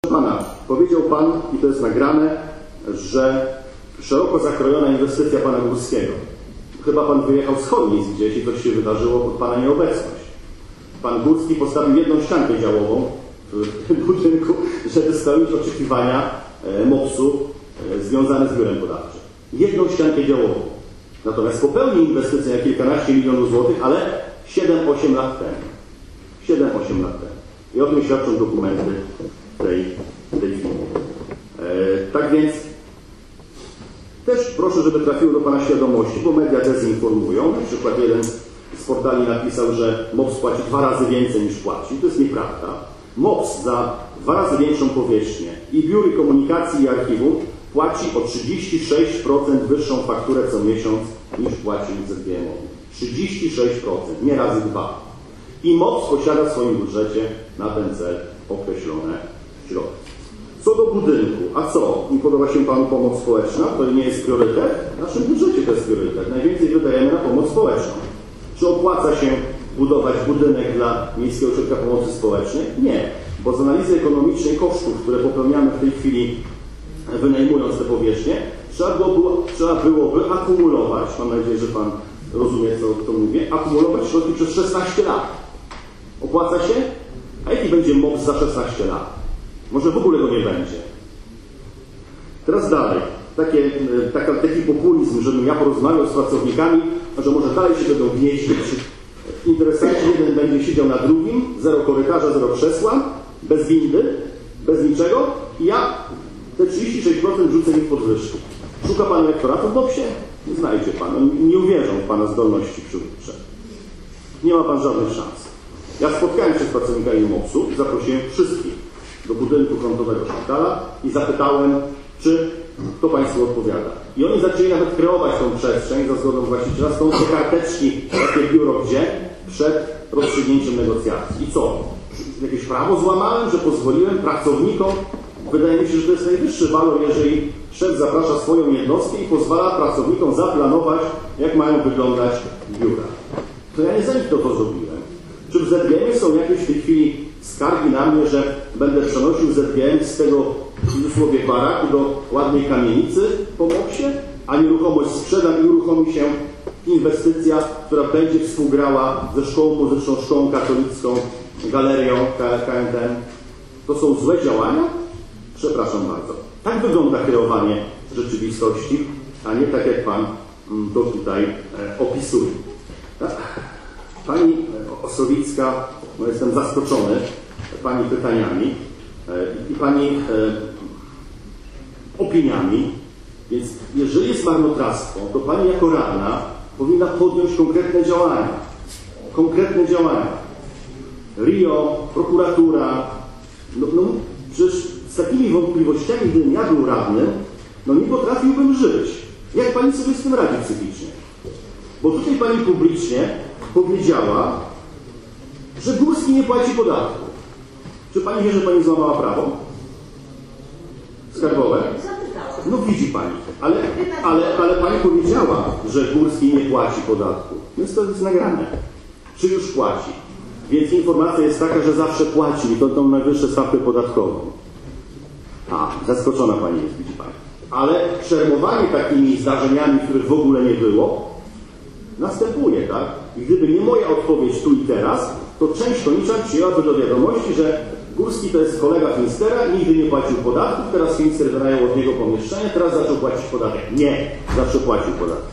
Pana, powiedział Pan, i to jest nagrane, że szeroko zakrojona inwestycja Pana Górskiego. Chyba Pan wyjechał z Chornic gdzieś i coś się wydarzyło pod Pana nieobecność. Pan Górski postawił jedną ściankę działową w budynku, żeby spełnić oczekiwania MOPS-u związane z biurem podawczym. Jedną ściankę działową. Natomiast popełnił inwestycję na kilkanaście milionów złotych, ale 7-8 lat temu. 7-8 lat temu. I o tym świadczą dokumenty tej chwili. Tak więc też proszę, żeby trafiło do Pana świadomości, bo media dezinformują. Na przykład jeden z portali napisał, że MOPS płaci 2 razy więcej niż płaci. To jest nieprawda. MOPS za 2 razy większą powierzchnię i biury komunikacji i archiwum płaci o 36% wyższą fakturę co miesiąc niż płaci ZGM-owi. 36%, nie razy 2. I MOPS posiada w swoim budżecie na ten cel określone środki. Co do budynku, a co? Nie podoba się Panu pomoc społeczna? To nie jest priorytet? W naszym budżecie to jest priorytet. Najwięcej wydajemy na pomoc społeczną. Czy opłaca się budować budynek dla Miejskiego Ośrodka Pomocy Społecznej? Nie, bo z analizy ekonomicznej kosztów, które popełniamy w tej chwili wynajmując te powierzchnie, trzeba byłoby akumulować, mam nadzieję, że Pan rozumie, co mówię, akumulować środki przez 16 lat. Opłaca się? A jaki będzie MOPS za 16 lat? Może w ogóle go nie będzie. Teraz dalej. Taki populizm, żebym ja porozmawiał z pracownikami, że może dalej się będą gnieździć. Interesanci, jeden będzie siedział na drugim, 0 korytarza, 0 krzesła, bez windy, bez niczego i ja te 36% rzucę mi w podwyżki. Szuka Pan elektoratu w MOPS-ie? Nie znajdzie Pan. Nie uwierzą w Pana zdolności przywódcze. Nie ma Pan żadnych szans. Ja spotkałem się z pracownikami MOPS-u i zaprosiłem wszystkich do budynku frontowego szpitala i zapytałem, czy to Państwu odpowiada. I oni zaczęli nawet kreować tą przestrzeń za zgodą właściciela, stąd te karteczki, takie biuro gdzie? Przed rozstrzygnięciem negocjacji. I co? Jakieś prawo złamałem, że pozwoliłem pracownikom? Wydaje mi się, że to jest najwyższy walor, jeżeli szef zaprasza swoją jednostkę i pozwala pracownikom zaplanować, jak mają wyglądać biura. To ja nie za nich to zrobiłem. Czy w ZGM są jakieś w tej chwili skargi na mnie, że będę przenosił ZGM z tego, w cudzysłowie, baraku do ładnej kamienicy po MOPS-ie, a nieruchomość sprzedam i uruchomi się inwestycja, która będzie współgrała ze szkołą muzyczną, szkołą katolicką, galerią KNTM. To są złe działania? Przepraszam bardzo. Tak wygląda kreowanie rzeczywistości, a nie tak jak Pan to tutaj opisuje. Pani Osowicka, no jestem zaskoczony Pani pytaniami i Pani opiniami, więc jeżeli jest marnotrawstwo, to Pani jako radna powinna podjąć konkretne działania. Konkretne działania. RIO, prokuratura, przecież z takimi wątpliwościami, gdybym ja był radnym, nie potrafiłbym żyć. Jak Pani sobie z tym radzi psychicznie? Bo tutaj Pani publicznie powiedziała, że Górski nie płaci podatku. Czy Pani wie, że Pani złamała prawo skarbowe? No widzi Pani, ale Pani powiedziała, że Górski nie płaci podatku. Więc to jest nagrane. Czy już płaci? Więc informacja jest taka, że zawsze płaci i to tą najwyższą stawkę podatkową. Zaskoczona Pani jest, widzi Pani. Ale szermowanie takimi zdarzeniami, których w ogóle nie było, następuje, tak? I gdyby nie moja odpowiedź tu i teraz, to część konicza przyjęłaby do wiadomości, że Górski to jest kolega Finstera, nigdy nie płacił podatków, teraz Finster wynajął od niego pomieszczenie, teraz zaczął płacić podatek. Nie, zawsze płacił podatek.